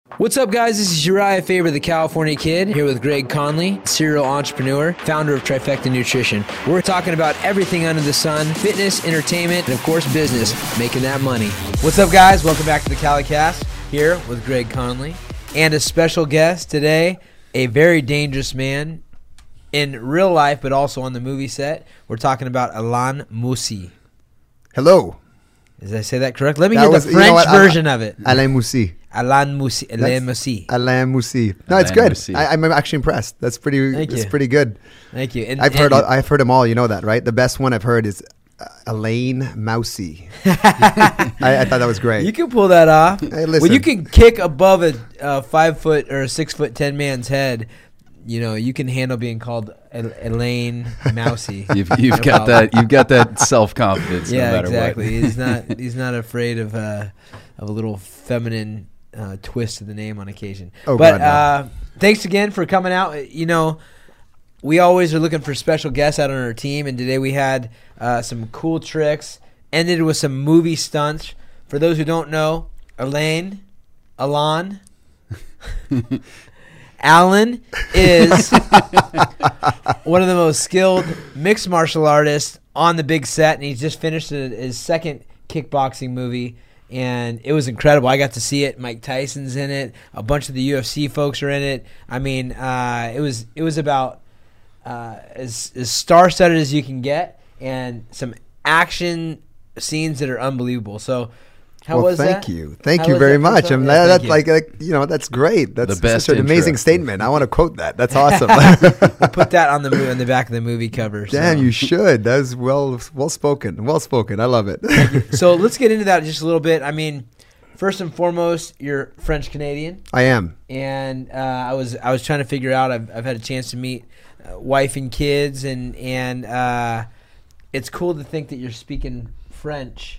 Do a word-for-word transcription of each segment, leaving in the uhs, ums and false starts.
What's up, guys? This is Uriah Faber, the California Kid, here with Greg Conley, serial entrepreneur, founder of Trifecta Nutrition. We're talking about everything under the sun, fitness, entertainment, and of course, business, making that money. What's up, guys? Welcome back to the CaliCast, here with Greg Conley, and a special guest today, a very dangerous man in real life, but also on the movie set. We're talking about Alain Moussi. Hello. Did I say that correct? Let me That get was- the you know French what? version of it. Alain Moussi. Alain Moussi. Alain Moussi. Alain Moussi. No, it's Alain good. Moussi. I, I'm actually impressed. That's pretty. Thank It's you. pretty good. Thank you. And, I've and- heard. all- I've heard them all. You know that, right? The best one I've heard is uh, Alain Moussi. I, I thought that was great. You can pull that off. Hey, when listen. you can kick above a uh, five foot or a six foot ten man's head, you know you can handle being called El- Elaine Mousy. You've, you've No got problem. that. You've got that self confidence. Yeah, no matter exactly. What. he's not. He's not afraid of uh, of a little feminine uh, twist to the name on occasion. Oh, but God, no. uh, thanks again for coming out. You know, we always are looking for special guests out on our team, and today we had uh, some cool tricks. Ended with some movie stunts. For those who don't know, Elaine, Alon, Alan is one of the most skilled mixed martial artists on the big set, and he's just finished a, his second kickboxing movie, and it was incredible. I got to see it. Mike Tyson's in it. A bunch of the U F C folks are in it. I mean, uh, it was it was about uh, as, as star-studded as you can get, and some action scenes that are unbelievable. So, how well, was thank that? you. Thank How you was very that for much. yourself? I'm Yeah, that, thank that's you. like, like you know that's great. That's The best such an amazing intro. statement. I want to quote that. That's awesome. Put that on the mo- on the back of the movie cover. So. Damn, you should. That was well well spoken. Well spoken. I love it. So let's get into that just a little bit. I mean, first and foremost, you're French Canadian, I am. and uh, I was I was trying to figure out. I've I've had a chance to meet uh, wife and kids, and and uh, it's cool to think that you're speaking French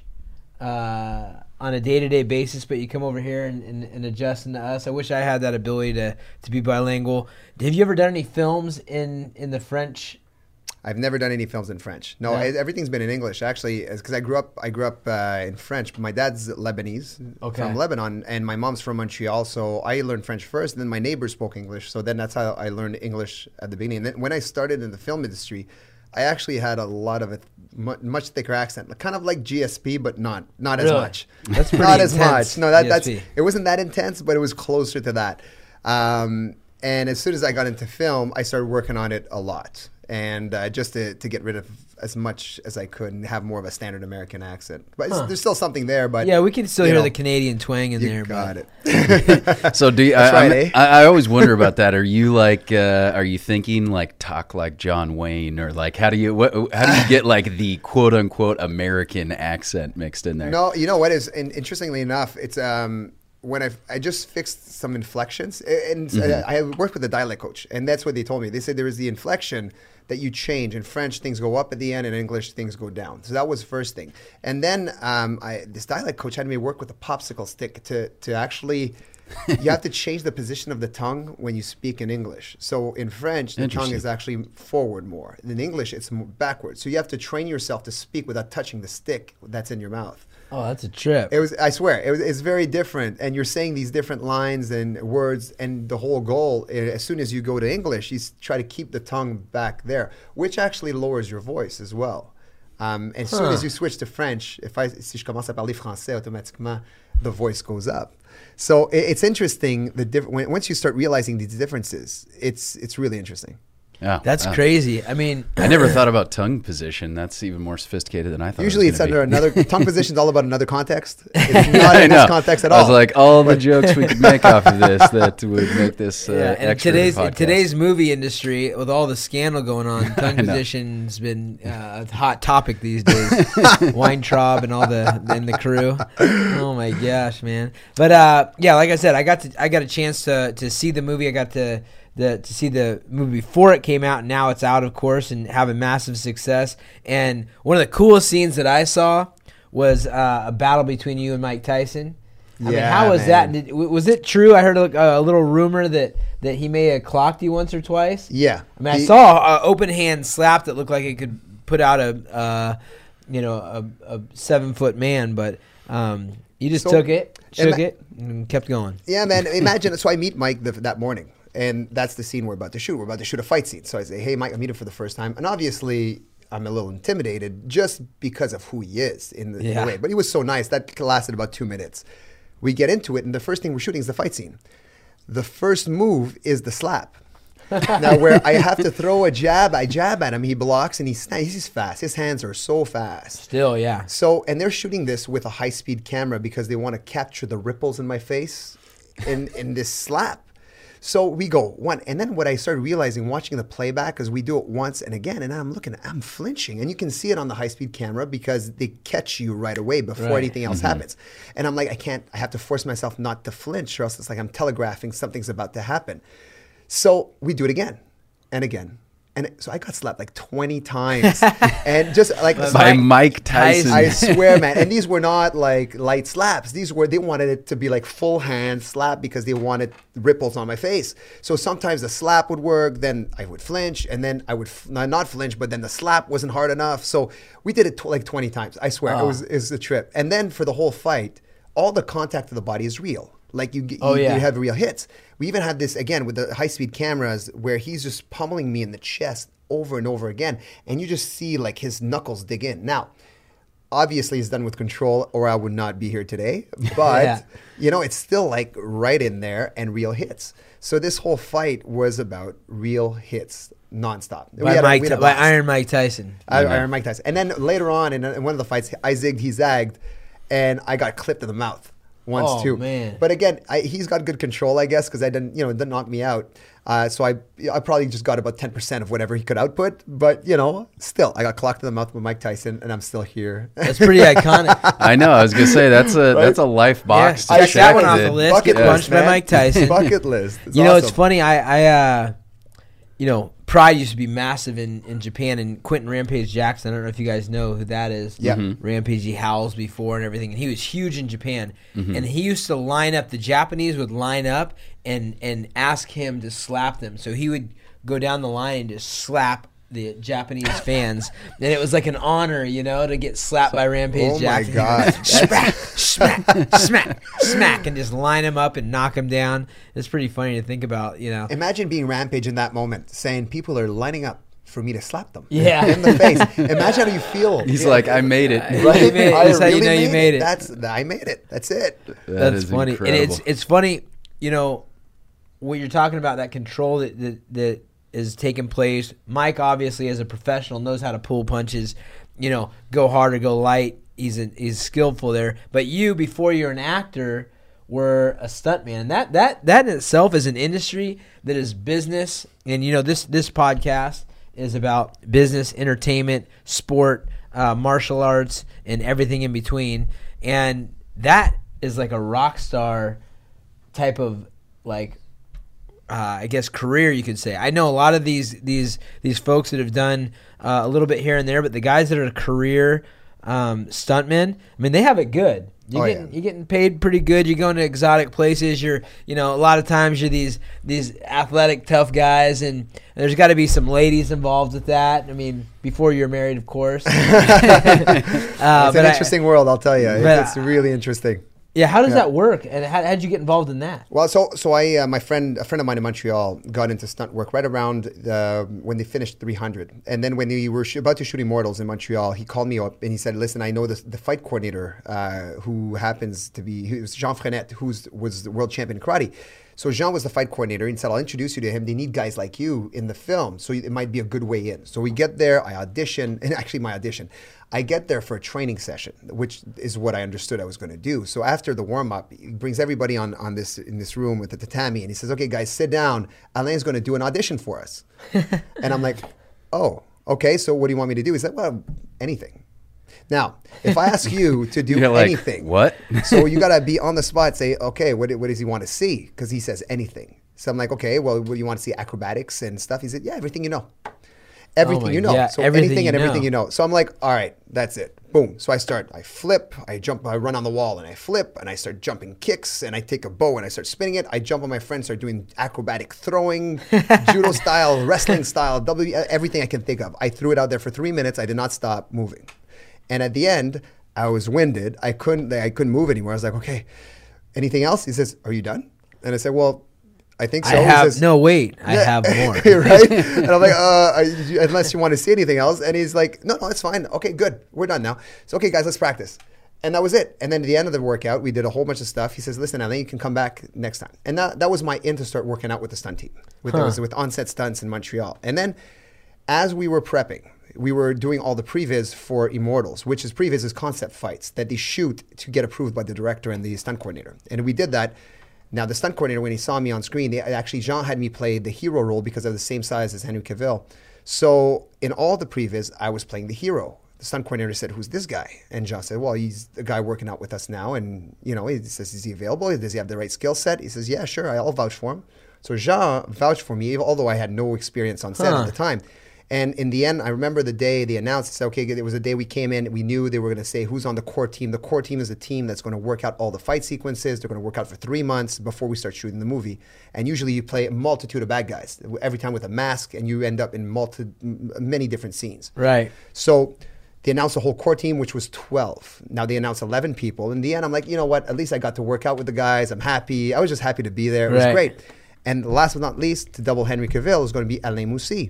uh, on a day to day basis, but you come over here and, and, and adjusting to us. I wish I had that ability to to be bilingual. Have you ever done any films in in the French? I've never done any films in French. No, Yeah. it, everything's been in English actually, because I grew up. I grew up uh, in French. But my dad's Lebanese Okay. from Lebanon, and my mom's from Montreal. So I learned French first, and then my neighbors spoke English. So then that's how I learned English at the beginning. And then when I started in the film industry, I actually had a lot of a mu- much thicker accent, kind of like G S P, but not not as Really? much. That's pretty not as intense, much. No, that G S that's P. it wasn't that intense, but it was closer to that. Um, and as soon as I got into film, I started working on it a lot. And uh, just to, to get rid of as much as I could and have more of a standard American accent. But it's, Huh. there's still something there. But Yeah, we can still you hear know, the Canadian twang in you there. got but it. So do you, That's I, right, I'm- eh? I, I always wonder about that. Are you like, uh, are you thinking like talk like John Wayne, or like how do you, what, how do you get like the quote unquote American accent mixed in there? No, you know what is, and interestingly enough, it's um, when I I just fixed some inflections, and uh, I worked with a dialect coach, and that's what they told me. They said there is the inflection that you change. In French, things go up at the end, in English, things go down. So that was the first thing. And then um, I, this dialect coach had me work with a popsicle stick to to actually. You have to change the position of the tongue when you speak in English. So in French, the tongue Interesting. is actually forward more. In English, it's more backwards. So you have to train yourself to speak without touching the stick that's in your mouth. oh, that's a trip. It was, I swear, it was, it's very different. And you're saying these different lines and words, and the whole goal, eh, as soon as you go to English, you s- try to keep the tongue back there, which actually lowers your voice as well. Um, and as soon Huh. as you switch to French, if I, si je commence à parler français, automatiquement, the voice goes up. So it, it's interesting, the diff- when, once you start realizing these differences, it's, it's really interesting. Yeah, That's wow. crazy. I mean, I never thought about tongue position. That's even more sophisticated than I thought. Usually it it's was under gonna be. another, tongue position is all about another context. It's not I in know. this context at all. I was like, all the jokes we could make off of this that would make this uh, yeah, and extra today's podcast. today's movie industry with all the scandal going on, tongue I know. position's been uh, a hot topic these days. Weintraub and all the and the crew. Oh my gosh, man! But uh, yeah, like I said, I got to I got a chance to to see the movie. I got to. The, to see the movie before it came out, and now it's out, of course, and having massive success. And one of the coolest scenes that I saw was uh, a battle between you and Mike Tyson. I mean, Yeah, how was man. that? Did, w- was it true? I heard a, a little rumor that, that he may have clocked you once or twice. Yeah. I mean, I He- saw an open hand slap that looked like it could put out a, uh, you know, a, a seven foot man. But um, You just So- took it, shook Ima- it, and kept going. Yeah, man. Imagine. So I meet Mike the, that morning, and that's the scene we're about to shoot. We're about to shoot a fight scene. So I say, "Hey, Mike, I meet him for the first time," and obviously I'm a little intimidated just because of who he is in the, in the Yeah. way. But he was so nice. That lasted about two minutes. We get into it, and the first thing we're shooting is the fight scene. The first move is the slap. Now, where I have to throw a jab, I jab at him. He blocks, and he's he's fast. His hands are so fast. Still, yeah. So, and they're shooting this with a high-speed camera because they want to capture the ripples in my face in, in this slap. So we go one. And then what I started realizing watching the playback, because we do it once and again, and I'm looking, I'm flinching. And you can see it on the high-speed camera because they catch you right away before Right. anything else happens. And I'm like, I can't, I have to force myself not to flinch, or else it's like I'm telegraphing something's about to happen. So we do it again and again. And so I got slapped like twenty times. And just like By Mike Mike Tyson. I swear, man. And these were not like light slaps. These were, they wanted it to be like full hand slap because they wanted ripples on my face. So sometimes the slap would work, then I would flinch, and then I would f- not flinch, but then the slap wasn't hard enough. So we did it tw- like twenty times. I swear, it was, it was a trip. And then for the whole fight, all the contact of the body is real. Like you, you, Oh, yeah. you have real hits. We even had this again with the high speed cameras where he's just pummeling me in the chest over and over again, and you just see like his knuckles dig in. Now, obviously, it's done with control, or I would not be here today. But Yeah. you know, it's still like right in there and real hits. So this whole fight was about real hits nonstop. We By, had a- Mike, we had a by blast. Iron Mike Tyson. I, Iron Mike Tyson. And then later on in, in one of the fights, I zigged, he zagged, and I got clipped in the mouth once Oh, too. man. But again, I, he's got good control, I guess, because I didn't, you know, it didn't knock me out. Uh, so I, I probably just got about ten percent of whatever he could output. But you know, still, I got clocked in the mouth with Mike Tyson, and I'm still here. That's pretty iconic. I know. I was gonna say that's a that's a life box. Yeah, to check that one off dude. the list. Bucket Get list, punched by man. Mike Tyson. Bucket list. It's you know, it's awesome. funny. I, I, uh, you know, Pride used to be massive in, in Japan, and Quentin Rampage Jackson. I don't know if you guys know who that is. Yeah. Mhm. Rampage, he howls before and everything, and he was huge in Japan. Mm-hmm. And he used to line up. The Japanese would line up and and ask him to slap them. So he would go down the line and just slap the Japanese fans, and it was like an honor, you know, to get slapped by Rampage Oh my Jackson. God. smack, smack, smack, smack, and just line him up and knock him down. It's pretty funny to think about, you know. Imagine being Rampage in that moment, saying people are lining up for me to slap them. Yeah. in the face. Imagine how you feel. He's Yeah. like, I made it. Right? You made it. I That's how you know you made it. That's I made it. That's it. That That's is funny, incredible. and it's it's funny, you know, what you're talking about, that control that that, that is taking place. Mike, obviously, as a professional, knows how to pull punches, you know, go hard or go light. He's a, he's skillful there. But you, before you're an actor, were a stuntman, and that that that in itself is an industry that is business. And you know, this this podcast is about business, entertainment, sport, uh, martial arts, and everything in between. And that is like a rock star type of like uh, I guess career, you could say. I know a lot of these these these folks that have done uh, a little bit here and there, but the guys that are career um, stuntmen, I mean, they have it good. You're Oh, getting yeah. you're getting paid pretty good. You're going to exotic places. You're you know a lot of times you're these these athletic tough guys, and there's got to be some ladies involved with that. I mean, before you're married, of course. uh, It's but an I- interesting world, I'll tell you. but It's, it's really interesting. Yeah, how does Yeah. that work, and how how'd you get involved in that? Well, so so I uh, my friend a friend of mine in Montreal got into stunt work right around uh, when they finished three hundred, and then when they were sh- about to shoot Immortals in Montreal, he called me up and he said, "Listen, I know this, the fight coordinator uh, who happens to be who's Jean Frenette, who's was the world champion in karate." So Jean was the fight coordinator. He said, "I'll introduce you to him. They need guys like you in the film, so it might be a good way in." So we get there. I audition, and actually my audition, I get there for a training session, which is what I understood I was going to do. So after the warm up, he brings everybody on on this in this room with the tatami, and he says, "Okay, guys, sit down. Alain's going to do an audition for us." And I'm like, "Oh, okay. So what do you want me to do?" He said, "Well, anything." Now, if I ask you to do You're like, anything, what? so you got to be on the spot, say, okay, what, what does he want to see? Because he says anything. So I'm like, okay, well, what, you want to see acrobatics and stuff? He said, yeah, everything you know. Everything my- you know. yeah, so everything anything you and everything know. you know. So I'm like, all right, that's it. Boom. So I start, I flip, I jump, I run on the wall and I flip and I start jumping kicks and I take a bow and I start spinning it. I jump on my friend, start doing acrobatic throwing, judo style, wrestling style, W, everything I can think of. I threw it out there for three minutes. I did not stop moving. And at the end, I was winded. I couldn't. I couldn't move anymore. I was like, okay, anything else? He says, are you done? And I said, well, I think so. I He have says, no wait. I Yeah. have more. right? And I'm like, uh, are you- unless you want to see anything else. And he's like, no, no, it's fine. Okay, good. We're done now. So, okay, guys, let's practice. And that was it. And then at the end of the workout, we did a whole bunch of stuff. He says, listen, Alain, you can come back next time. And that, that was my in to start working out with the stunt team, with, Huh. it was with Onset Stunts in Montreal. And then as we were prepping, we were doing all the previs for Immortals, which is previs is concept fights that they shoot to get approved by the director and the stunt coordinator. And we did that. Now, the stunt coordinator, when he saw me on screen, they, actually, Jean had me play the hero role because of the same size as Henry Cavill. So in all the previs, I was playing the hero. The stunt coordinator said, who's this guy? And Jean said, well, he's the guy working out with us now. And, you know, he says, is he available? Does he have the right skill set? He says, yeah, sure, I'll vouch for him. So Jean vouched for me, although I had no experience on set Huh. at the time. And in the end, I remember the day they announced, said, okay, it was the day we came in, we knew they were going to say who's on the core team. The core team is a team that's going to work out all the fight sequences. They're going to work out for three months before we start shooting the movie. And usually you play a multitude of bad guys, every time with a mask, and you end up in multi, many different scenes. Right. So they announced the whole core team, which was twelve. Now they announced eleven people. In the end, I'm like, you know what? At least I got to work out with the guys. I'm happy. I was just happy to be there. It was Right. great. And last but not least, to double Henry Cavill is going to be Alain Moussi.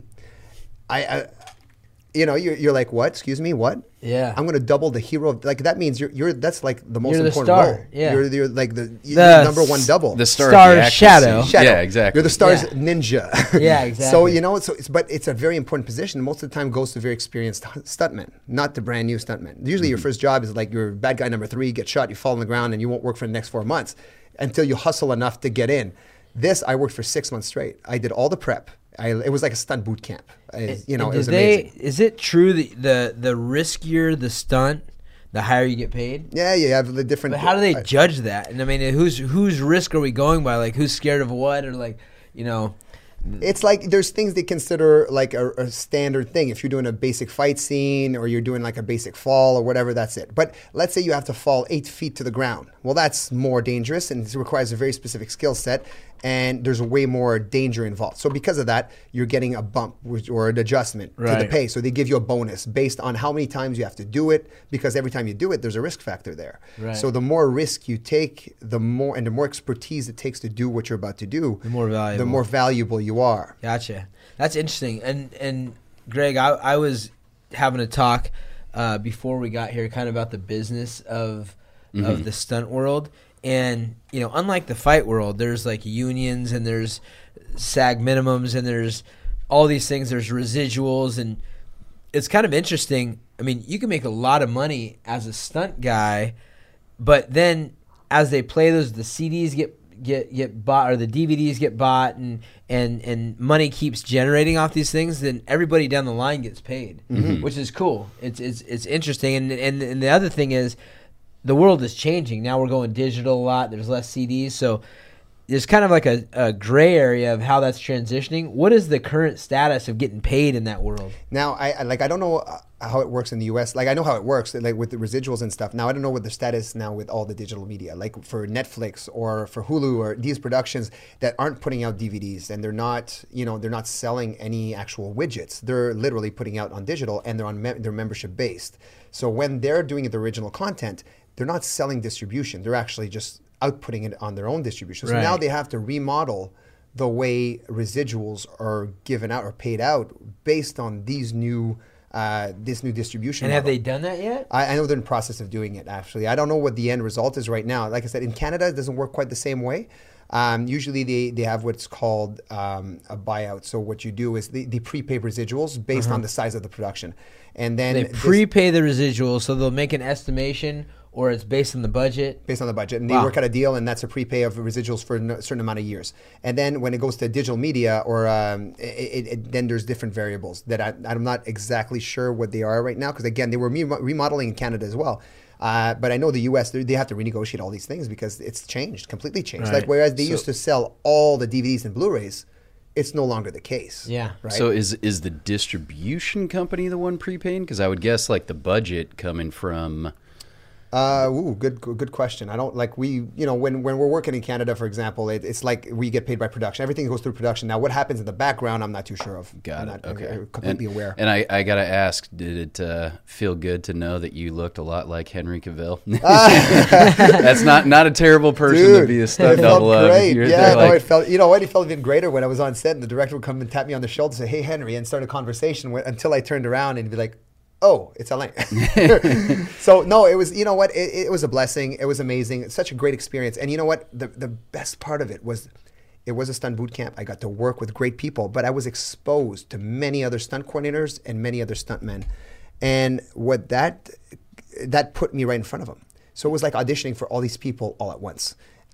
I, I you know, you're, you're like, what? Excuse me, what? Yeah. I'm going to double the hero. Of, like that means you're, you're. That's like the most You're the important star, role. yeah. You're, you're like the, you're The the number one double. The star, Star of the action shadow. scene. Shadow. Yeah, exactly. You're the star's Yeah. ninja. Yeah, So exactly. you know, so it's, but it's a very important position. Most of the time, goes to very experienced stuntmen, not the brand new stuntmen. Usually, Mm-hmm. your first job is like you're bad guy number three, get shot, you fall on the ground, and you won't work for the next four months until you hustle enough to get in. This, I worked for six months straight. I did all the prep. I, it was like a stunt boot camp. I, you know, And it was did they, amazing. Is it true that the the riskier the stunt, the higher you get paid? Yeah, you have the different. But how do they I- judge that? And I mean, whose whose risk are we going by? Like, who's scared of what, or like, you know? It's like there's things they consider like a, a standard thing. If you're doing a basic fight scene or you're doing like a basic fall or whatever, that's it. But let's say you have to fall eight feet to the ground. Well, that's more dangerous and it requires a very specific skill set. And there's way more danger involved. So because of that, you're getting a bump which, or an adjustment to the Right. pay. So they give you a bonus based on how many times you have to do it, because every time you do it, there's a risk factor there. Right. So the more risk you take, the more and the more expertise it takes to do what you're about to do, The more valuable. the more valuable you are. Gotcha. That's interesting. And and Greg, I, I was having a talk uh, before we got here, kind of about the business of of the stunt world. And you know, unlike the fight world, there's like unions and there's SAG minimums and there's all these things. There's residuals, and it's kind of interesting. I mean, you can make a lot of money as a stunt guy, but then as they play those, the C Ds get get get bought or the D V Ds get bought, and and and money keeps generating off these things. Then everybody down the line gets paid, which is cool. It's it's it's interesting. And and and the other thing is, the world is changing. Now we're going digital a lot. There's less C Ds, so there's kind of like a, a gray area of how that's transitioning. What is the current status of getting paid in that world? Now, I, I like I don't know uh, how it works in the U S. Like I know how it works, like with the residuals and stuff. Now I don't know what the status now with all the digital media, like for Netflix or for Hulu or these productions that aren't putting out D V Ds and they're not, you know, they're not selling any actual widgets. They're literally putting out on digital and they're on me- they're membership based. So when they're doing the original content, they're not selling distribution. They're actually just outputting it on their own distribution. So Right. now they have to remodel the way residuals are given out or paid out based on these new uh, this new distribution. And have model. they done that yet? I, I know they're in the process of doing it. Actually, I don't know what the end result is right now. Like I said, in Canada, it doesn't work quite the same way. Um, usually, they, they have what's called um, a buyout. So what you do is they, they prepay residuals based on the size of the production, and then They this- prepay the residuals, so they'll make an estimation, or it's based on the budget. based on the budget, and they Wow. work out a deal, and that's a prepay of residuals for a certain amount of years. And then when it goes to digital media, or um, it, it, it, then there's different variables that I, I'm not exactly sure what they are right now, because again, they were re- remodeling in Canada as well. Uh, but I know the U S, they they have to renegotiate all these things because it's changed, completely changed. Right. Like whereas they So- used to sell all the D V Ds and Blu-rays, it's no longer the case. Yeah. Right. So is is the distribution company the one prepaying? Because I would guess like the budget coming from Uh, ooh, good, good, good question. I don't like we, you know, when, when we're working in Canada, for example, it, it's like we get paid by production. Everything goes through production. Now, what happens in the background, I'm not too sure of. Got I'm it. not, Okay. I'm completely and, aware. And I, I got to ask, did it uh, feel good to know that you looked a lot like Henry Cavill? That's not, not a terrible person Dude, to be a stunt it felt double of. great. You're Yeah, no, like, it felt. You know what? It felt even greater when I was on set and the director would come and tap me on the shoulder and say, "Hey, Henry," and start a conversation with, until I turned around and be like, "Oh, it's Alain." So no, it was. You know what? It, it was a blessing. It was amazing. It's such a great experience. And you know what? The the best part of it was, it was a stunt boot camp. I got to work with great people, but I was exposed to many other stunt coordinators and many other stuntmen, and what that that put me right in front of them. So it was like auditioning for all these people all at once,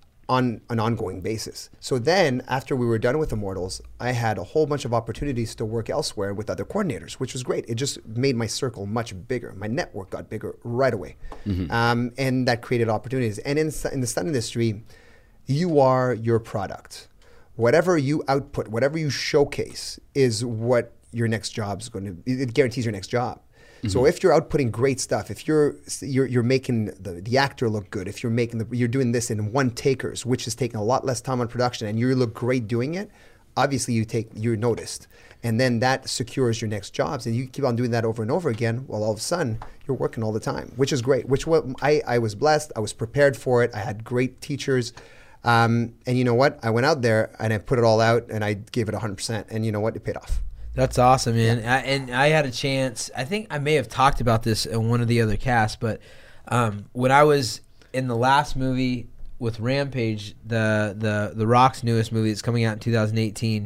on an ongoing basis. So then, after we were done with Immortals, I had a whole bunch of opportunities to work elsewhere with other coordinators, which was great. It just made my circle much bigger. My network got bigger right away. Mm-hmm. Um, and that created opportunities. And in, in the stunt industry, you are your product. Whatever you output, whatever you showcase is what your next job is going to, it guarantees your next job. So if you're outputting great stuff, if you're you're, you're making the, the actor look good, if you're making the, you're doing this in one takers, which is taking a lot less time on production, and you look great doing it, obviously you take you're noticed, and then that secures your next jobs, and you keep on doing that over and over again. Well, all of a sudden you're working all the time, which is great. Which what I I was blessed. I was prepared for it. I had great teachers. Um, and you know what? I went out there and I put it all out, and I gave it one hundred percent. And you know what? It paid off. That's awesome, man. Yeah. I, and I had a chance. I think I may have talked about this in one of the other casts, but um, when I was in the last movie with Rampage, the the the Rock's newest movie that's coming out in two thousand eighteen.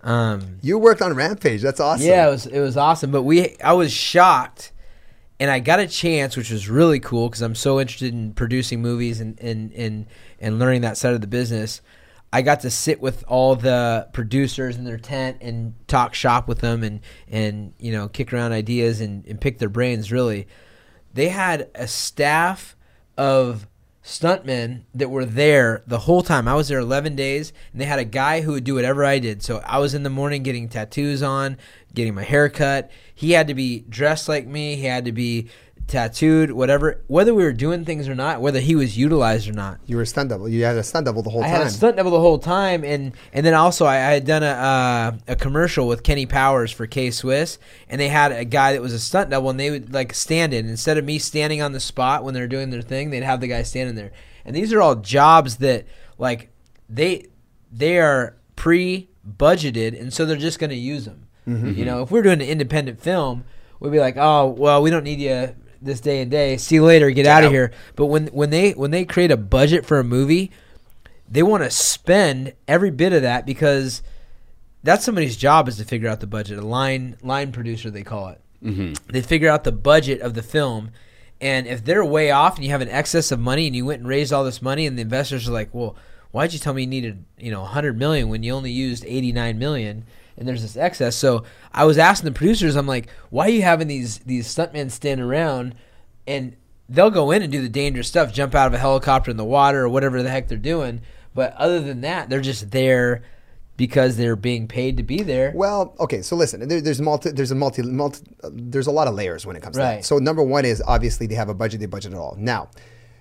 Um, you worked on Rampage. That's awesome. Yeah, it was it was awesome. But we I was shocked, and I got a chance, which was really cool because I'm so interested in producing movies and and and and learning that side of the business. I got to sit with all the producers in their tent and talk shop with them and, and you know, kick around ideas and, and pick their brains, really. They had a staff of stuntmen that were there the whole time. I was there eleven days, and they had a guy who would do whatever I did. So I was in the morning getting tattoos on, getting my hair cut. He had to be dressed like me. He had to be tattooed, whatever, whether we were doing things or not, whether he was utilized or not. You were a stunt double. You had a stunt double the whole I time. I had a stunt double the whole time, and and then also I, I had done a uh, a commercial with Kenny Powers for K-Swiss, and they had a guy that was a stunt double, and they would like stand in. Instead of me standing on the spot when they're doing their thing, they'd have the guy standing there. And these are all jobs that like they they are pre-budgeted, and so they're just going to use them. Mm-hmm. You know, if we're doing an independent film, we'd be like, oh, well, we don't need you this day and day. See you later. Get, get out of here. But when when they when they create a budget for a movie, they want to spend every bit of that because that's somebody's job is to figure out the budget. A line line producer, they call it. Mm-hmm. They figure out the budget of the film, and if they're way off and you have an excess of money and you went and raised all this money and the investors are like, well, why'd you tell me you needed you know one hundred million dollars when you only used eighty-nine million dollars? And there's this excess. So I was asking the producers, I'm like, why are you having these these stuntmen stand around and they'll go in and do the dangerous stuff, jump out of a helicopter in the water or whatever the heck they're doing. But other than that, they're just there because they're being paid to be there. Well, okay, so listen, there, there's multi, there's a multi, multi, uh, there's a lot of layers when it comes right. to that. So number one is obviously they have a budget, they budget it all. Now,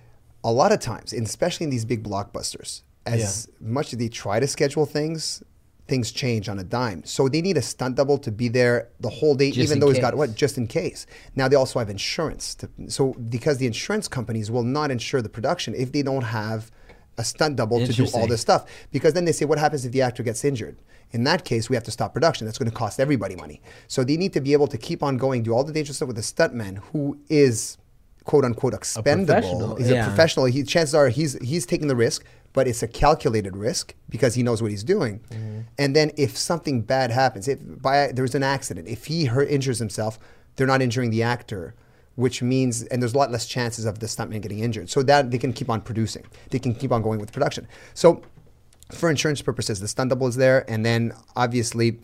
a lot of times, and especially in these big blockbusters, as yeah. much as they try to schedule things, things change on a dime. So they need a stunt double to be there the whole day, just even though he's case. got what? Just in case. Now they also have insurance. To, so because the insurance companies will not insure the production if they don't have a stunt double to do all this stuff. Because then they say, what happens if the actor gets injured? In that case, we have to stop production. That's going to cost everybody money. So they need to be able to keep on going, do all the dangerous stuff with a stuntman who is quote unquote expendable. He's yeah. a professional. He, chances are he's he's taking the risk, but it's a calculated risk because he knows what he's doing. Mm-hmm. And then if something bad happens, if by there's an accident, if he hurt, injures himself, they're not injuring the actor, which means, and there's a lot less chances of the stuntman getting injured. So that they can keep on producing. They can keep on going with production. So for insurance purposes, the stunt double is there. And then obviously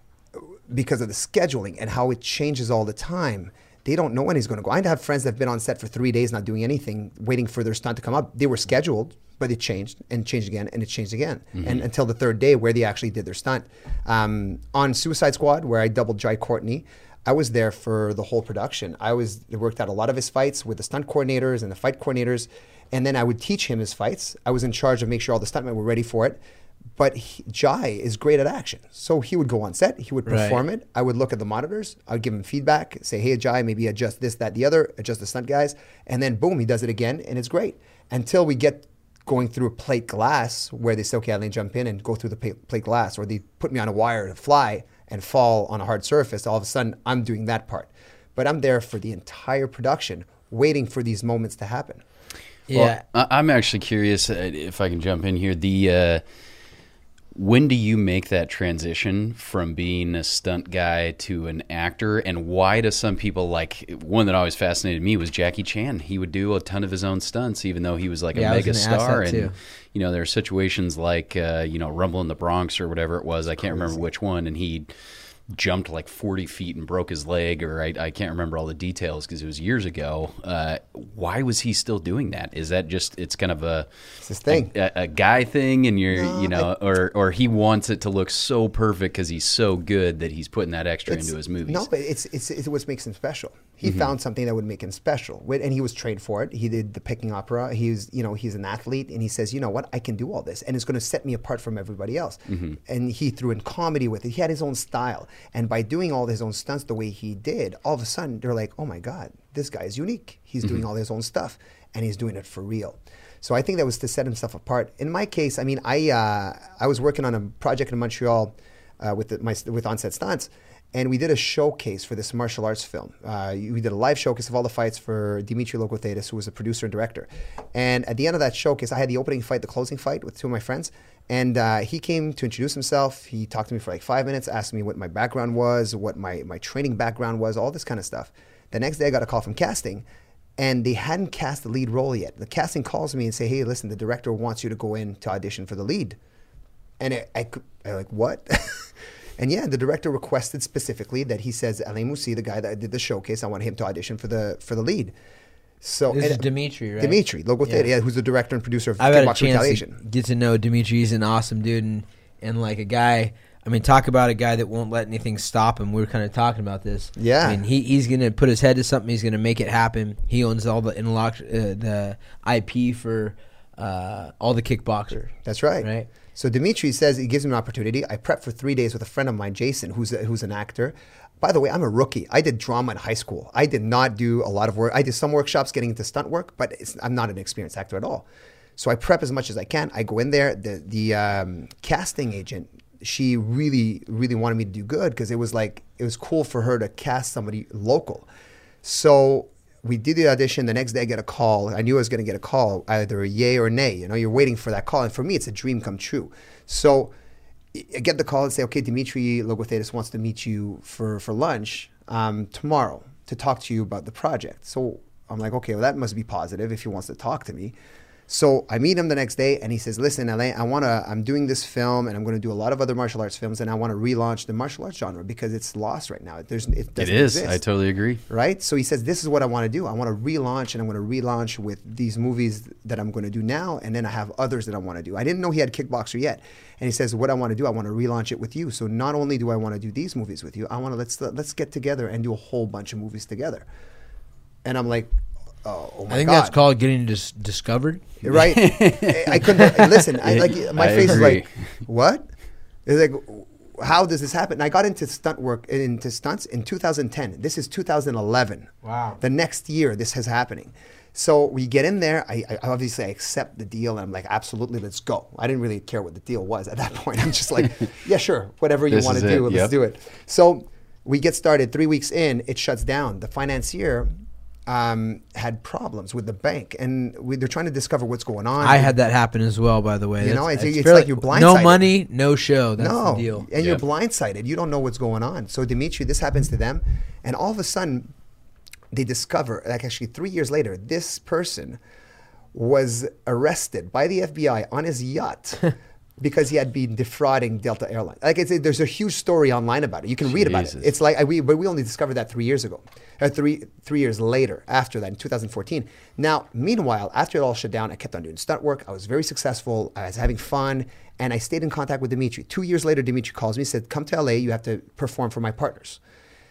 because of the scheduling and how it changes all the time, they don't know when he's going to go. I have friends that have been on set for three days not doing anything, waiting for their stunt to come up. They were scheduled, but it changed and changed again and it changed again. Mm-hmm. And until the third day where they actually did their stunt. Um, on Suicide Squad, where I doubled Jai Courtney, I was there for the whole production. I was worked out a lot of his fights with the stunt coordinators and the fight coordinators, and then I would teach him his fights. I was in charge of making sure all the stuntmen were ready for it. But he, Jai is great at action. So he would go on set, he would perform Right. it. I would look at the monitors, I would give him feedback, say, hey, Jai, maybe adjust this, that, the other, adjust the stunt guys. And then boom, he does it again, and it's great. Until we get going through a plate glass where they say, okay, I'll jump in and go through the plate plate glass, or they put me on a wire to fly and fall on a hard surface. All of a sudden, I'm doing that part. But I'm there for the entire production, waiting for these moments to happen. Yeah. Well, I- I'm actually curious uh, if I can jump in here. The uh, when do you make that transition from being a stunt guy to an actor, and why do some people like one that always fascinated me was Jackie Chan? He would do a ton of his own stunts, even though he was like Yeah, a I was mega gonna ask star. that And too. you know, there are situations like uh, you know, Rumble in the Bronx or whatever it was. I can't remember which one, and he jumped like forty feet and broke his leg, or I, I can't remember all the details because it was years ago. Uh, why was he still doing that? Is that just, it's kind of a, It's his thing. a, a guy thing, and you're, No, you know, or, or he wants it to look so perfect because he's so good that he's putting that extra It's- into his movies? No, but it's, it's, it's what makes him special. He Mm-hmm. found something that would make him special, With- and he was trained for it. He did the Peking opera. He's, you know, he's an athlete, and he says, you know what, I can do all this, and it's going to set me apart from everybody else. Mm-hmm. And he threw in comedy with it. He had his own style, and by doing all his own stunts the way he did, all of a sudden they're like, oh my God, this guy is unique. He's doing Mm-hmm. all his own stuff, and he's doing it for real. So I think that was to set himself apart. In my case, I mean, I uh, I was working on a project in Montreal uh, with the, my with Onset Stunts, and we did a showcase for this martial arts film. Uh, we did a live showcase of all the fights for Dimitri Logothetis, who was a producer and director. And at the end of that showcase, I had the opening fight, the closing fight with two of my friends. And uh, he came to introduce himself. He talked to me for like five minutes, asked me what my background was, what my, my training background was, all this kind of stuff. The next day I got a call from casting, and they hadn't cast the lead role yet. The casting calls me and say, hey, listen, the director wants you to go in to audition for the lead. And I, I, could- I like, what? And yeah, the director requested specifically that he says, Alain Moussi, the guy that did the showcase, I want him to audition for the for the lead. So This and- is Dimitri, right? Dimitri Logothetis, Yeah. yeah, who's the director and producer of I've had a Kickboxing chance Retaliation. to get to know Dimitri. He's an awesome dude, and, and like a guy. I mean, talk about a guy that won't let anything stop him. We were kind of talking about this. Yeah. I mean, he, he's going to put his head to something. He's going to make it happen. He owns all the interlock, uh, the I P for uh, all the kickboxer. That's right. Right. So Dimitri says he gives him an opportunity. I prepped for three days with a friend of mine, Jason, who's a, who's an actor. By the way, I'm a rookie. I did drama in high school. I did not do a lot of work. I did some workshops getting into stunt work, but it's, I'm not an experienced actor at all. So I prep as much as I can. I go in there. The the um, casting agent, she really really wanted me to do good because it was like it was cool for her to cast somebody local. So we did the audition. The next day I get a call. I knew I was going to get a call, either a yay or a nay. You know, you're waiting for that call. And for me, it's a dream come true. So I get the call and say, okay, Dimitri Logothetis wants to meet you for, for lunch um, tomorrow to talk to you about the project. So I'm like, okay, well, that must be positive if he wants to talk to me. So I meet him the next day, and he says, listen, Alain, I wanna, I'm doing this film, and I'm going to do a lot of other martial arts films, and I want to relaunch the martial arts genre because it's lost right now. There's, it It doesn't is. exist. I totally agree. Right? So he says, this is what I want to do. I want to relaunch, and I'm going to relaunch with these movies that I'm going to do now, and then I have others that I want to do. I didn't know he had Kickboxer yet. And he says, what I want to do, I want to relaunch it with you. So not only do I want to do these movies with you, I want to, let's, let's get together and do a whole bunch of movies together. And I'm like, oh, oh my I think God. that's called getting dis- discovered. Right? I I couldn't listen. I like my I face agree. is like, what? It's like, how does this happen? And I got into stunt work into stunts in two thousand ten. This is two thousand eleven. Wow. The next year, this is happening. So we get in there. I, I obviously I accept the deal, and I'm like, absolutely, let's go. I didn't really care what the deal was at that point. I'm just like, yeah, sure, whatever you This want is to do, it. let's Yep. do it. So we get started. Three weeks in, it shuts down. The financier um, had problems with the bank, and we, they're trying to discover what's going on. I had that happen as well, by the way. You know, That's- it's- it's fairly- like you're No blindsided. money, no show. That's no, the deal. and you're Yeah. blindsided. You don't know what's going on. So Dimitri, this happens to them, and all of a sudden, they discover, like actually three years later, this person was arrested by the F B I on his yacht because he had been defrauding Delta Airlines. Like it's, there's a huge story online about it. You can read about it. Jesus. It's like I, we, but we only discovered that three years ago, or three three years later. After that, in two thousand fourteen. Now, meanwhile, after it all shut down, I kept on doing stunt work. I was very successful. I was having fun, and I stayed in contact with Dimitri. Two years later, Dimitri calls me, said, "Come to L A. You have to perform for my partners."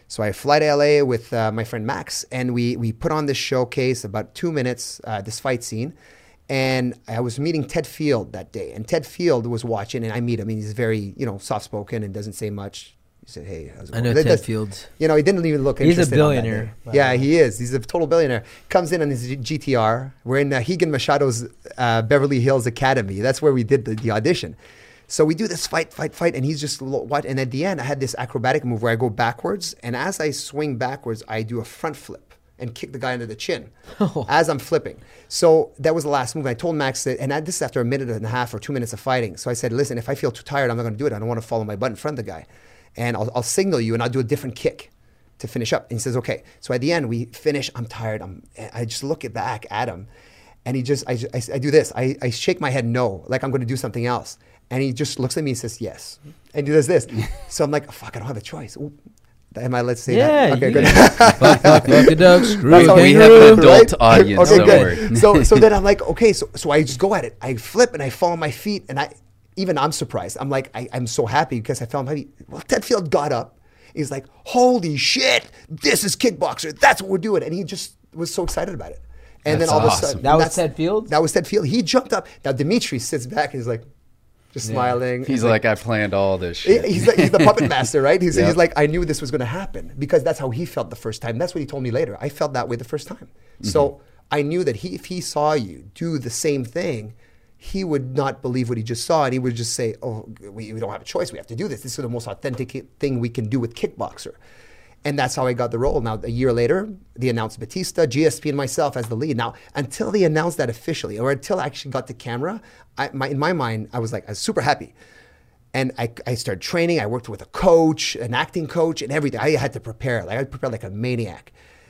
So I fly to L A with uh, my friend Max, and we we put on this showcase, about two minutes, uh, this fight scene. And I was meeting Ted Field that day, and Ted Field was watching, and I meet him. And he's very, you know, soft-spoken and doesn't say much. He said, "Hey, how's it I going?" know That- Ted that's- Fields. You know, he didn't even look He's a interested on that billionaire, day. by the Yeah, way. he is. He's a total billionaire. Comes in on his G T R. We're in uh, Higan Machado's uh, Beverly Hills Academy. That's where we did the, the audition. So we do this fight, fight, fight, and he's just lo- what? And at the end, I had this acrobatic move where I go backwards, and as I swing backwards, I do a front flip and kick the guy under the chin as I'm flipping. So that was the last move. I told Max that, and I, this is after a minute and a half or two minutes of fighting. So I said, listen, if I feel too tired, I'm not going to do it. I don't want to follow my butt in front of the guy. And I'll, I'll signal you, and I'll do a different kick to finish up. And he says, okay. So at the end, we finish. I'm tired. I'm, I just look at back at him, and he just, I, I, I do this. I, I shake my head no, like I'm going to do something else. And he just looks at me and says, yes. And he does this. So I'm like, oh, fuck, I don't have a choice. Ooh. Am I, let's say Yeah, that? Okay, you good. fuck, fuck, fuck a duck, screw That's how a we we have kangaroo. an adult audience, Okay, don't good. worry. so, so then I'm like, okay, so, so I just go at it. I flip and I fall on my feet, and I, even I'm surprised. I'm like, I, I'm so happy because I fell on my feet. Well, Ted Field got up. He's like, holy shit, this is kickboxer. That's what we're doing. And he just was so excited about it. And That's then all awesome. of a sudden, That was that's- Ted Field? That was Ted Field. He jumped up. Now Dimitri sits back and he's like, just Yeah. smiling. He's like, I planned all this He- shit. He's the, he's the puppet master, right? He's, Yep. he's like, I knew this was going to happen because that's how he felt the first time. That's what he told me later. I felt that way the first time. Mm-hmm. So I knew that he, if he saw you do the same thing, he would not believe what he just saw, and he would just say, "Oh, we, we don't have a choice. We have to do this. This is the most authentic thing we can do with kickboxer." And that's how I got the role. Now, a year later, they announced Batista, G S P, and myself as the lead. Now, until they announced that officially, or until I actually got the camera, I, my, in my mind, I was like, I was super happy. And I, I started training. I worked with a coach, an acting coach, and everything. I had to prepare. Like I prepared like a maniac.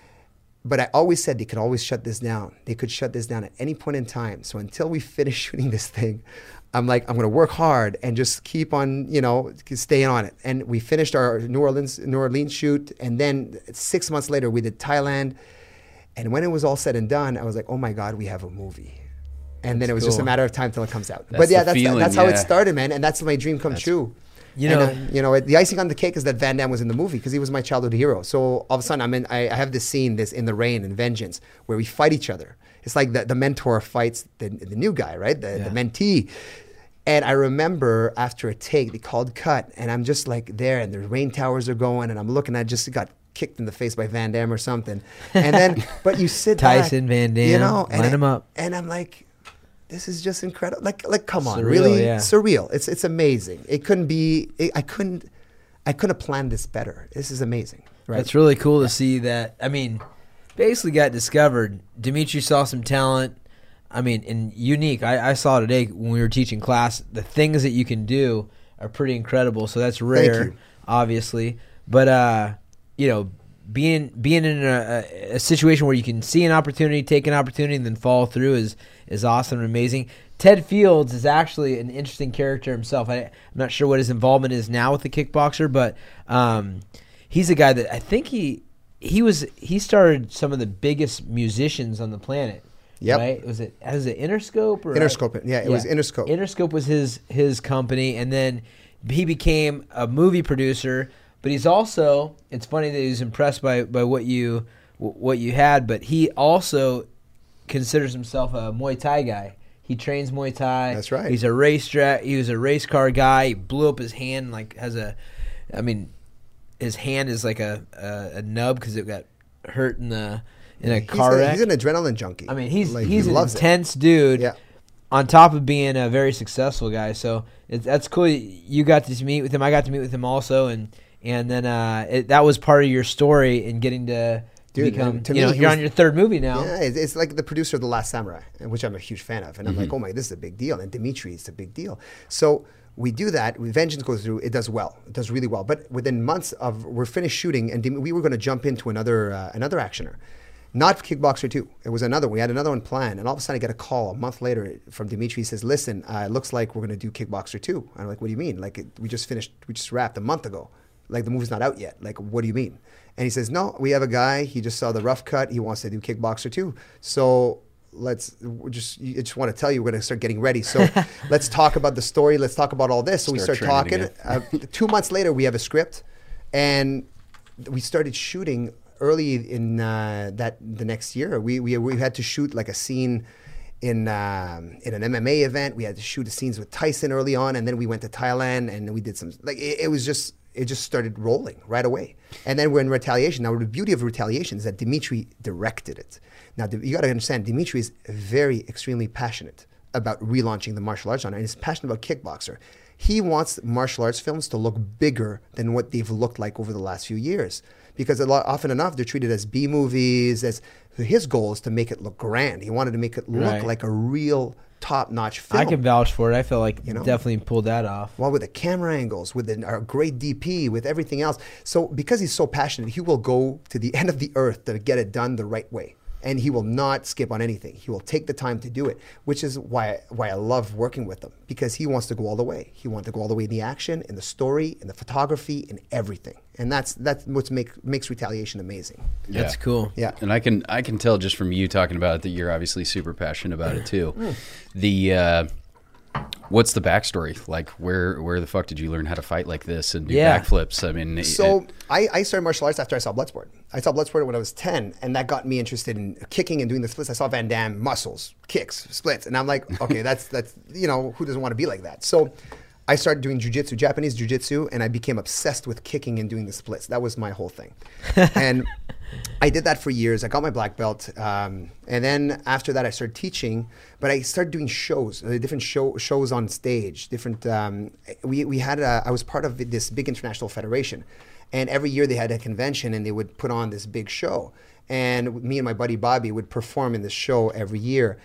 But I always said they could always shut this down. They could shut this down at any point in time. So until we finish shooting this thing, I'm like, I'm going to work hard and just keep on, you know, staying on it. And we finished our New Orleans New Orleans shoot, and then six months later we did Thailand. And when it was all said and done, I was like, oh my God, we have a movie. And then it was just a cool. matter of time till it comes out. That's but yeah, the that's feeling, that's how it yeah. started, man. And that's my dream come true. You And, know- uh, you know, it- the icing on the cake is that Van Damme was in the movie because he was my childhood hero. So all of a sudden, I'm in. I, I have this scene, this In the Rain and Vengeance, where we fight each other. It's like the, the mentor fights the, the new guy, right? The, Yeah. the mentee. And I remember after a take, they called cut, and I'm just like there, and the rain towers are going, and I'm looking. I just got kicked in the face by Van Damme or something. And then, but you sit back, Tyson, Van Damme, you know, and line I- 'em up. And I'm like, this is just incredible. Like, like, come on, Surreal, really yeah. surreal. It's it's amazing. It couldn't be. It, I couldn't. I couldn't have planned this better. This is amazing. Right. It's really cool to see that. I mean, basically got discovered. Dimitri saw some talent. I mean, and unique. I, I saw today when we were teaching class, the things that you can do are pretty incredible. So that's rare, you. obviously. But uh, you know, being being in a, a, a situation where you can see an opportunity, take an opportunity, and then follow through is is awesome and amazing. Ted Fields is actually an interesting character himself. I, I'm not sure what his involvement is now with the kickboxer, but um, he's a guy that I think he he was he started some of the biggest musicians on the planet. Yep. Right? Was it was it Interscope or Interscope, yeah, it was Interscope. Interscope was his his company, and then he became a movie producer. But he's also, it's funny that he was impressed by, by what you what you had, but he also considers himself a Muay Thai guy. He trains Muay Thai. That's right. He's a race track. He was a race car guy. He blew up his hand, like has a, I mean, his hand is like a a, a nub because it got hurt in the in a He's car a- wreck. He's an adrenaline junkie. I mean, he's Like, he's he an loves it. intense dude. Yeah. On top of being a very successful guy, so it's, that's cool. You got to meet with him. I got to meet with him also, and and then uh, it, that was part of your story in getting to Dude, become. man, to you me, know, he you're was- on your third movie now. Yeah, it's, it's like the producer of The Last Samurai, which I'm a huge fan of. And I'm Mm-hmm. like, oh my, this is a big deal. And Dimitri is a big deal. So we do that. Vengeance goes through. It does well. It does really well. But within months of, we're finished shooting, and Dim- we were going to jump into another uh, another actioner. Not Kickboxer two. It was another. We had another one planned. And all of a sudden I get a call a month later from Dimitri. He says, listen, uh, it looks like we're going to do Kickboxer two. I'm like, what do you mean? Like, it, we just finished, we just wrapped a month ago. Like, the movie's not out yet. Like, what do you mean? And he says, no, we have a guy. He just saw the rough cut. He wants to do Kickboxer two. So let's we just, I just want to tell you, we're going to start getting ready. So let's talk about the story. Let's talk about all this. So we Start start talking. training Uh, two months later, we have a script. And we started shooting early in uh, that the next year. We, we we had to shoot like a scene in um, in an M M A event. We had to shoot the scenes with Tyson early on, and then we went to Thailand and we did some like it, it was just it just started rolling right away. And then we're in Retaliation. Now the beauty of Retaliation is that Dimitri directed it. Now you got to understand, Dimitri is very extremely passionate about relaunching the martial arts genre, and he's passionate about kickboxer. He wants martial arts films to look bigger than what they've looked like over the last few years. Because a lot, often enough, they're treated as B movies. As his goal is to make it look grand. He wanted to make it look Right. like a real top-notch film. I can vouch for it. I feel like You know? definitely pulled that off. Well, with the camera angles, with the, our great D P, with everything else. So because he's so passionate, he will go to the end of the earth to get it done the right way. And he will not skip on anything. He will take the time to do it, which is why why I love working with him, because he wants to go all the way. He wants to go all the way in the action, in the story, in the photography, in everything. And that's that's what make, makes Retaliation amazing. Yeah. That's cool. Yeah. And I can I can tell just from you talking about it that you're obviously super passionate about it too. The uh, what's the backstory? Like, where where the fuck did you learn how to fight like this and do Yeah. backflips? I mean, So it- I, I started martial arts after I saw Bloodsport. I saw Bloodsport when I was ten, and that got me interested in kicking and doing the splits. I saw Van Damme, muscles, kicks, splits, and I'm like, okay, that's that's you know, who doesn't want to be like that? So I started doing jiu-jitsu, Japanese jiu-jitsu, and I became obsessed with kicking and doing the splits. That was my whole thing. And I did that for years. I got my black belt. Um, and then after that, I started teaching, but I started doing shows, uh, different show, shows on stage, different, um, we, we had, a, I was part of this big international federation. And every year they had a convention and they would put on this big show. And me and my buddy Bobby would perform in this show every year.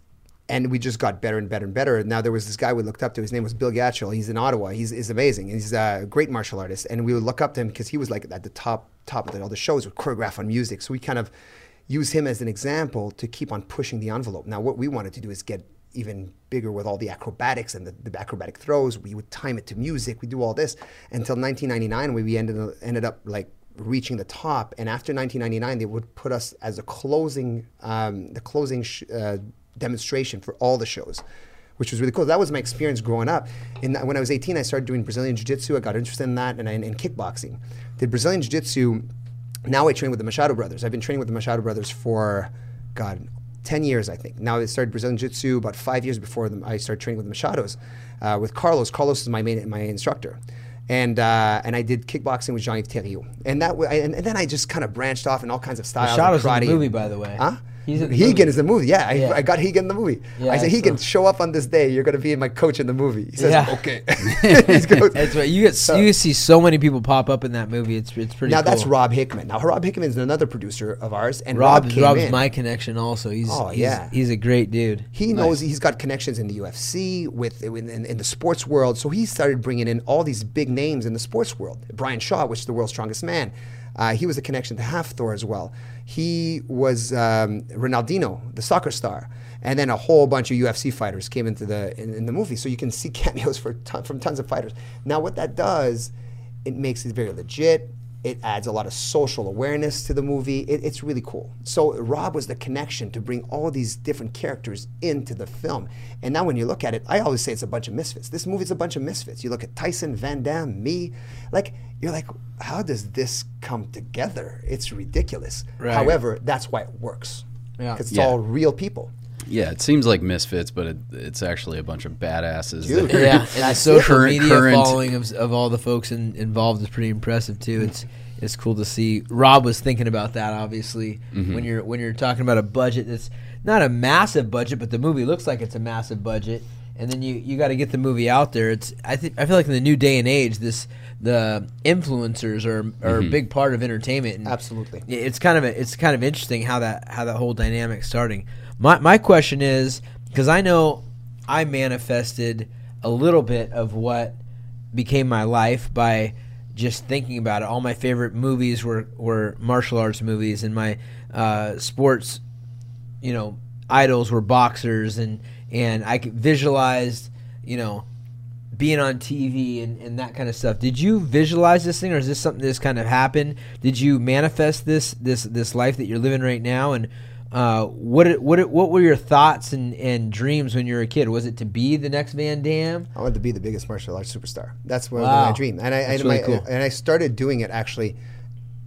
And we just got better and better and better. Now there was this guy we looked up to. His name was Bill Gatchell. He's in Ottawa. He's, he's amazing. He's a great martial artist. And we would look up to him because he was like at the top top of the, all the shows with choreograph on music. So we kind of used him as an example to keep on pushing the envelope. Now what we wanted to do is get even bigger with all the acrobatics and the, the acrobatic throws. We would time it to music. We do all this until nineteen ninety-nine, where we ended ended up like reaching the top. And after nineteen ninety-nine, they would put us as a closing um, the closing. Sh- uh, demonstration for all the shows, which was really cool. That was my experience growing up. In, when I was eighteen, I started doing Brazilian Jiu-Jitsu. I got interested in that, and I, in kickboxing. Did Brazilian Jiu-Jitsu. Now I train with the Machado brothers. I've been training with the Machado brothers for, God, ten years, I think. Now I started Brazilian Jiu-Jitsu about five years before them, I started training with the Machados, uh, with Carlos. Carlos is my main, my instructor. And uh, and I did kickboxing with Jean-Yves Thériault. And, that, and, and then I just kind of branched off in all kinds of styles. Machado's like in the karate movie, and- by the way. Huh? He's in the Hegan movie. is the movie. Yeah, I, Yeah. I got Hegan in the movie. Yeah, I said, so- Hegan, show up on this day. You're going to be my coach in the movie. He says, Yeah. okay. He's good. That's right. You get you see so many people pop up in that movie. It's it's pretty. Now cool. that's Rob Hickman. Now Rob Hickman is another producer of ours, and Rob. Rob came Rob's in. my connection. Also, he's Oh, he's, yeah. he's a great dude. He knows he's got connections in the U F C, with in, in, in the sports world. So he started bringing in all these big names in the sports world. Brian Shaw, which is the world's strongest man. Uh, he was a connection to Hafthor as well. He was um, Ronaldinho, the soccer star. And then a whole bunch of U F C fighters came into the in, in the movie. So you can see cameos for ton, from tons of fighters. Now what that does, it makes it very legit. It adds a lot of social awareness to the movie. It, it's really cool. So Rob was the connection to bring all these different characters into the film. And now when you look at it, I always say it's a bunch of misfits. This movie's a bunch of misfits. You look at Tyson, Van Damme, me, like, you're like, how does this come together? It's ridiculous. Right. However, that's why it works. Yeah. Because it's Yeah. all real people. yeah, it seems like misfits, but it, it's actually a bunch of badasses. Dude. that are- Yeah, and the That's social current- media current- following of, of all the folks in, involved is pretty impressive too. It's it's cool to see. Rob was thinking about that obviously when you're when you're talking about a budget that's not a massive budget, but the movie looks like it's a massive budget, and then you, you got to get the movie out there. It's I think I feel like in the new day and age, this the influencers are are a big part of entertainment. And Absolutely. it's kind of a, it's kind of interesting how that how that whole dynamic's starting. My my question is, because I know I manifested a little bit of what became my life by just thinking about it. All my favorite movies were, were martial arts movies, and my uh, sports, you know, idols were boxers, and and I could visualized, you know, being on T V and, and that kind of stuff. Did you visualize this thing, or is this something that's kind of happened? Did you manifest this this this life that you're living right now? And uh, what it, what it, what were your thoughts and, and dreams when you were a kid? Was it to be the next Van Damme? I wanted to be the biggest martial arts superstar. That's what Wow. my dream. And I That's and, really my, cool. and I started doing it actually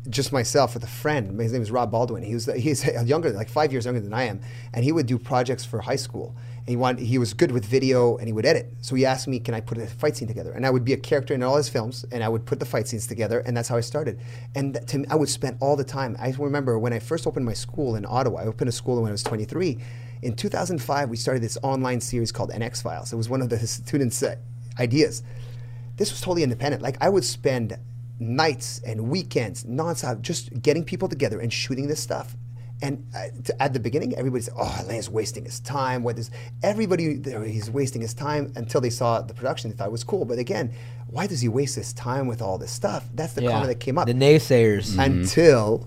just myself with a friend. His name is Rob Baldwin. He was he's younger, like five years younger than I am, and he would do projects for high school. And he wanted, he was good with video, and he would edit. So he asked me, "Can I put a fight scene together?" And I would be a character in all his films, and I would put the fight scenes together, and that's how I started. And to me, I would spend all the time. I remember when I first opened my school in Ottawa. I opened a school when I was twenty-three. In two thousand five, we started this online series called N X Files. It was one of the students' uh, ideas. This was totally independent. Like I would spend nights and weekends nonstop just getting people together and shooting this stuff. And uh, to, at the beginning, everybody said, "Oh, Alain's wasting his time." What is everybody? He's wasting his time until they saw the production. They thought it was cool. But again, why does he waste his time with all this stuff? That's the Yeah. comment that came up. The naysayers. Until,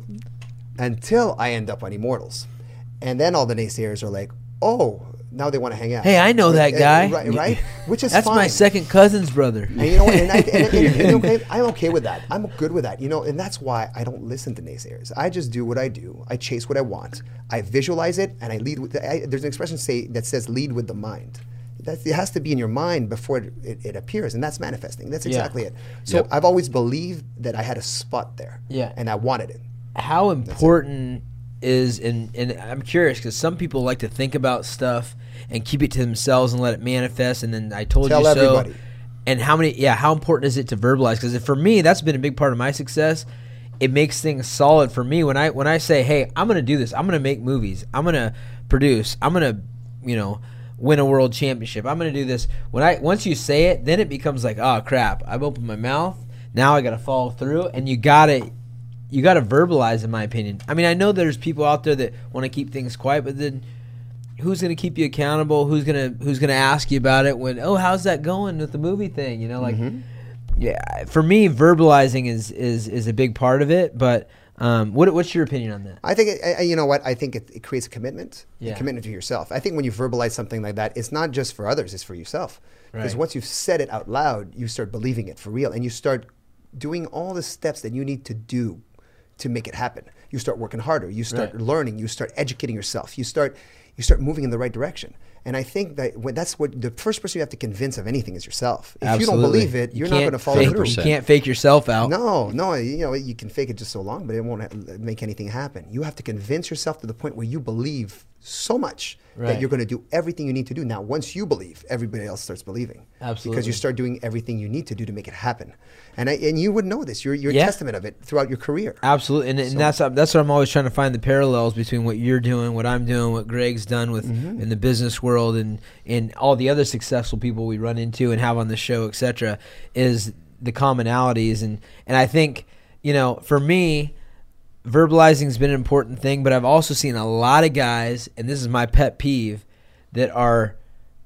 until I end up on Immortals, and then all the naysayers are like, "Oh, now they want to hang out." Hey, I know that Uh, guy. right? right? Which is That's fine. my second cousin's brother. And you know what? And I, and, and, and, and okay, I'm okay with that. I'm good with that. You know, and that's why I don't listen to naysayers. I just do what I do. I chase what I want. I visualize it, and I lead with. The, I, there's an expression say that says "lead with the mind." That's, it has to be in your mind before it, it, it appears, and that's manifesting. That's Yeah. exactly it. So Yep. I've always believed that I had a spot there, Yeah. and I wanted it. How important is, and, and I'm curious because some people like to think about stuff and keep it to themselves and let it manifest, and then I told Tell you so. everybody. And how many? Yeah, how important is it to verbalize? Because for me, that's been a big part of my success. It makes things solid for me when I when I say, "Hey, I'm going to do this. I'm going to make movies. I'm going to produce. I'm going to, you know, win a world championship. I'm going to do this." When I once you say it, then it becomes like, "Oh crap! I've opened my mouth. Now I got to follow through." And you got to you got to verbalize, in my opinion. I mean, I know there's people out there that want to keep things quiet, but then who's going to keep you accountable? Who's going to who's going to ask you about it when, "Oh, how's that going with the movie thing?" You know, like. Mm-hmm. Yeah, for me, verbalizing is, is, is a big part of it. But um, what what's your opinion on that? I think, it, I, you know what, I think it, it creates a commitment, Yeah. a commitment to yourself. I think when you verbalize something like that, it's not just for others, it's for yourself. Because Right. once you've said it out loud, you start believing it for real, and you start doing all the steps that you need to do to make it happen. You start working harder, you start Right. learning, you start educating yourself, you start you start moving in the right direction. And I think that when that's what the first person you have to convince of anything is yourself. If you don't Absolutely. believe it, You you're not can't going to follow fake- through. You can't fake yourself out. No, no, you know, you can fake it just so long, but it won't ha- make anything happen. You have to convince yourself to the point where you believe so much Right. that you're going to do everything you need to do. Now, once you believe, everybody else starts believing. Absolutely. Because you start doing everything you need to do to make it happen. And I, and you would know this. You're, you're Yeah. a testament of it throughout your career. Absolutely, and, and So- that's that's what I'm always trying to find the parallels between what you're doing, what I'm doing, what Greg's done with Mm-hmm. in the business world, and and all the other successful people we run into and have on the show, et cetera, is the commonalities, and and I think, you know, for me, verbalizing has been an important thing, but I've also seen a lot of guys, and this is my pet peeve, that are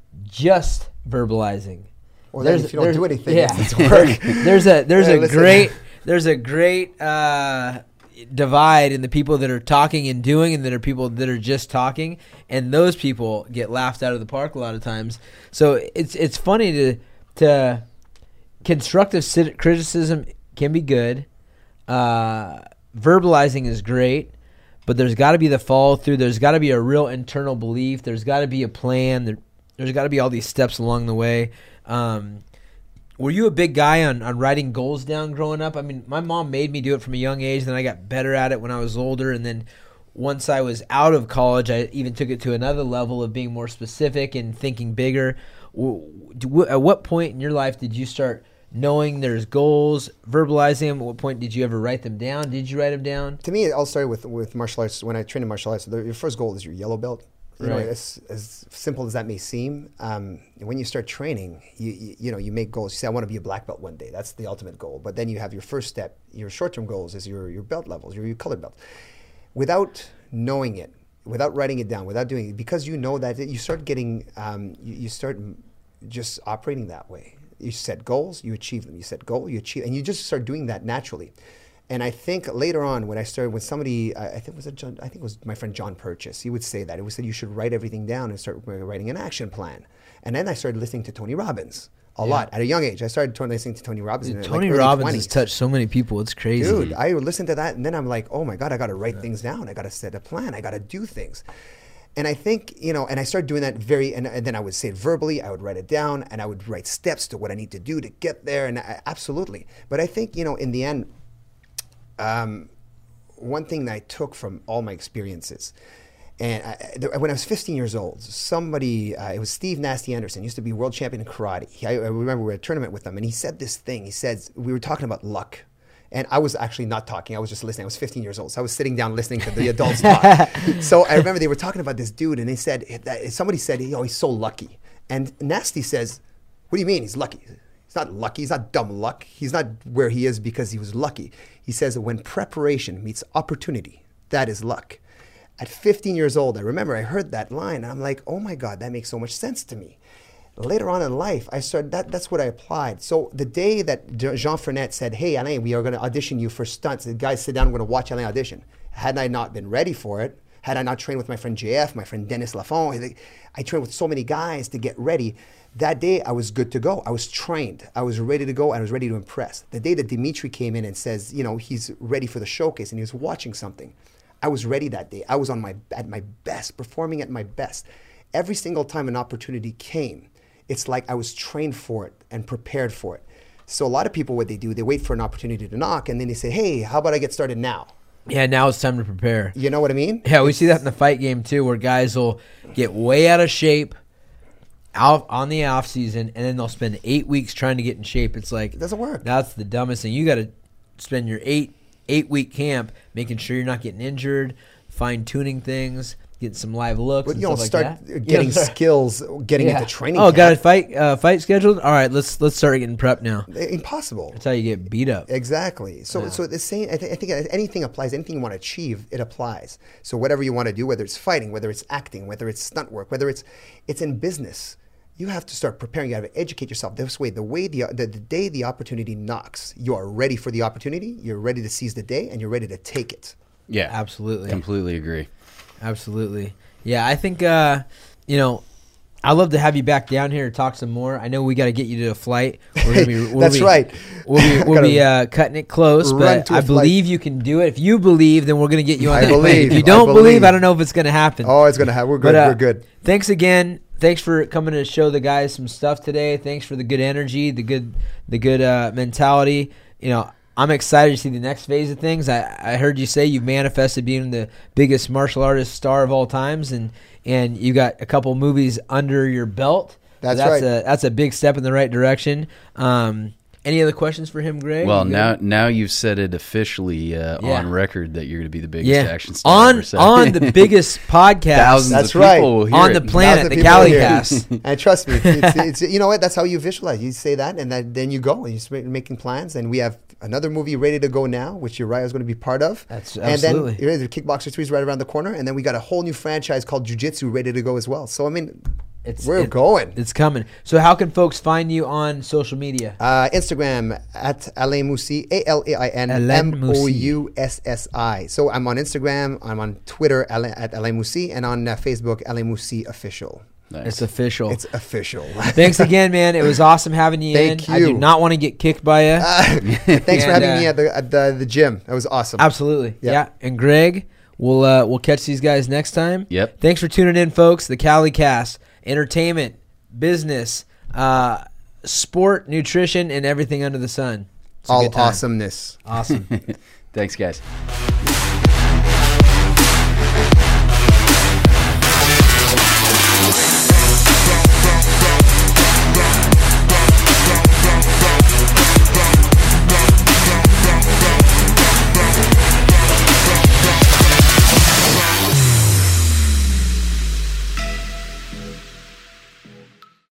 just verbalizing. Well, then if you don't there's- do anything, yeah. it's work. there's a there's Hey, a listen. great there's a great uh, divide in the people that are talking and doing, and that are people that are just talking, and those people get laughed out of the park a lot of times. So it's it's funny to to constructive crit- criticism can be good. Uh, verbalizing is great, but there's got to be the follow through. There's got to be a real internal belief. There's got to be a plan. There, there's got to be all these steps along the way. Um, were you a big guy on, on writing goals down growing up? I mean, my mom made me do it from a young age. Then I got better at it when I was older. And then once I was out of college, I even took it to another level of being more specific and thinking bigger. W- w- At what point in your life did you start knowing there's goals, verbalizing them? At what point did you ever write them down? Did you write them down? To me, it all started with, with martial arts. When I trained in martial arts, the, your first goal is your yellow belt. You know, Right. as, as simple as that may seem, um, when you start training, you, you you know you make goals. You say, I want to be a black belt one day. That's the ultimate goal. But then you have your first step. Your short-term goals is your your belt levels, your, your colored belt. Without knowing it, without writing it down, without doing it, because you know that, you start getting, um, you, you start just operating that way. You set goals, you achieve them. You set goal, you achieve, and you just start doing that naturally. And I think later on, when I started, when somebody, I I think it was a John, I think it was my friend John Purchase, he would say that. It was that you should write everything down and start writing an action plan. And then I started listening to Tony Robbins a Yeah. lot at a young age. I started t- listening to Tony Robbins. Dude, in Tony like early Robbins twenties. has touched so many people. It's crazy. Dude, I listened to that, and then I'm like, oh my God, I got to write things down. I got to set a plan. I got to do things. And I think, you know, and I started doing that very, and, and then I would say it verbally, I would write it down, and I would write steps to what I need to do to get there, and I, absolutely. But I think, you know, in the end, um, one thing that I took from all my experiences, and I, th- when I was fifteen years old, somebody, uh, it was Steve Nasty Anderson, used to be world champion in karate. He, I, I remember we were at a tournament with him, and he said this thing. He said, we were talking about luck. And I was actually not talking. I was just listening. I was fifteen years old. So I was sitting down listening to the adults talk. So I remember they were talking about this dude, and they said, that, somebody said, oh, he's so lucky. And Nasty says, what do you mean he's lucky? He's not lucky. He's not dumb luck. He's not where he is because he was lucky. He says, when preparation meets opportunity, that is luck. At fifteen years old, I remember I heard that line, and I'm like, oh my God, that makes so much sense to me. Later on in life, I started, that, that's what I applied. So the day that Jean Frenette said, hey, Alain, we are going to audition you for stunts, the guys sit down, I'm going to watch Alain audition. Had I not been ready for it, had I not trained with my friend J F, my friend Dennis Lafont, I trained with so many guys to get ready. That day, I was good to go. I was trained. I was ready to go. I was ready to impress. The day that Dimitri came in and says, you know, he's ready for the showcase and he was watching something, I was ready that day. I was on my at my best, performing at my best. Every single time an opportunity came, it's like I was trained for it and prepared for it. So a lot of people, what they do, they wait for an opportunity to knock, and then they say, hey, how about I get started now? Yeah, now it's time to prepare. You know what I mean? Yeah, we see that in the fight game too, where guys will get way out of shape out on the off season, and then they'll spend eight weeks trying to get in shape. It's like, It doesn't work. That's the dumbest thing. You got to spend your eight eight week camp making sure you're not getting injured, fine tuning things, getting some live looks. But and you don't stuff start like that. getting You don't start- skills, getting Yeah. into training. Oh, camp. got a fight uh, fight scheduled? All right, let's let's start getting prepped now. Impossible. That's how you get beat up. Exactly. So, Yeah. so the same. I, th- I think anything applies. Anything you want to achieve, it applies. So, whatever you want to do, whether it's fighting, whether it's acting, whether it's stunt work, whether it's it's in business, you have to start preparing. You have to educate yourself. This way, the way the, the the day the opportunity knocks, you are ready for the opportunity. You're ready to seize the day, and you're ready to take it. Yeah, Absolutely. completely agree. Absolutely. Yeah, I think, uh, you know, I'd love to have you back down here to talk some more. I know we got to get you to a flight. We're gonna be, we'll That's be, right. We'll be, we'll Gotta be uh, cutting it close, run but to a I flight. believe you can do it. If you believe, then we're going to get you on I that plane. believe. If you I don't believe, believe. I don't know if it's going to happen. Oh, it's gonna happen. We're good. But, uh, We're good. Thanks again. Thanks for coming to show the guys some stuff today. Thanks for the good energy, the good, the good uh, mentality. You know, I'm excited to see the next phase of things. I, I heard you say you've manifested being the biggest martial artist star of all times, and and you got a couple movies under your belt. That's that's right. A, that's a big step in the right direction. Um, any other questions for him, Greg? Well, You good? now now you've said it officially uh, Yeah. on record that you're going to be the biggest yeah, action star on ever. So. on the biggest podcast Thousands That's of right. people will hear on it. the planet, Thousands the of people here. CaliCast. And trust me, it's, it's, you know what? That's how you visualize. You say that, and that, then you go and you start making plans. And we have another movie ready to go now, which Uriah is going to be part of. That's and absolutely. then you know, the Kickboxer three is right around the corner, and then we got a whole new franchise called Jiu Jitsu ready to go as well. So I mean, It's we're it- going. It's coming. So how can folks find you on social media? Uh, Instagram at Alain Moussi, A L A I N Alain M O U S S I. So I'm on Instagram, I'm on Twitter Alain, at Alain Moussi, and on uh, Facebook Alain Moussi Official. Nice. It's official. It's official. Thanks again, man. It was awesome having you Thank in. I do you. not want to get kicked by you. Thanks for And, having uh, me at the at the, the gym. That was awesome. Absolutely. Yeah. Yeah. And Greg, we'll uh, we'll catch these guys next time. Yep. Thanks for tuning in, folks. The CaliCast, entertainment, business, uh, sport, nutrition, and everything under the sun. It's a All good time. awesomeness. Awesome. Thanks, guys.